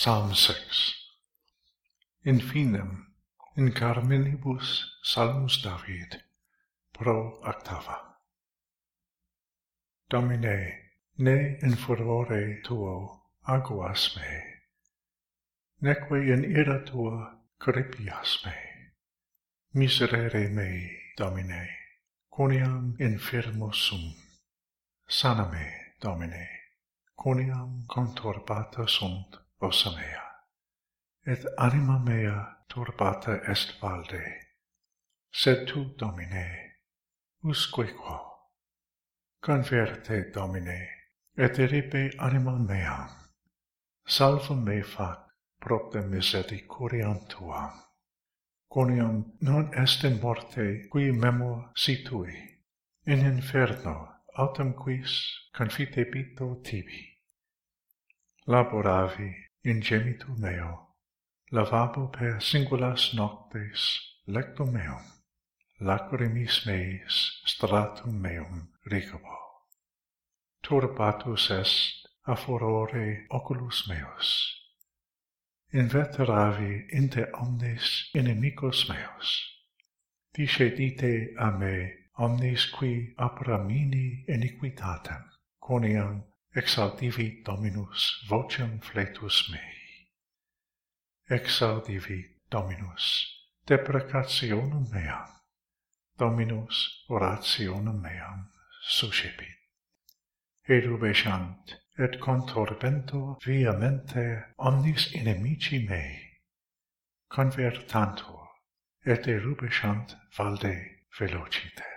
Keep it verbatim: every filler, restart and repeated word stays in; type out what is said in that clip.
Psalm six. Infinem, in carminibus salmus David, pro octava. Domine, ne in furore tuo aguas me, neque in ira tua crepias me. Miserere mei, Domine, quoniam infirmus sum. Sana me, Domine, quoniam conturbata sunt ossa mea, et anima mea turbata est valde. Sed tu, Domine, usque quo. Converte, Domine, et eripe anima meam. Salva me fac propter misericordiam tuam. Quoniam non est in morte qui memor situi, in inferno autem quis confitebito tibi. Laboravi in gemitu meo, lavabo per singulas noctes lectum meum, lacrimis meis stratum meum rigabo. Turbatus est a furore oculus meus. Inveteravi inter omnes inimicos meos. Discedite a me omnes qui apramini iniquitatem, quoniam exaudivi Dominus vocem fletus mei. Exaudivi Dominus deprecationem meam, Dominus orationem meam suscepit. Erubescant et conturbento vehemente omnis inimici mei, convertantur et erubescant valde velociter.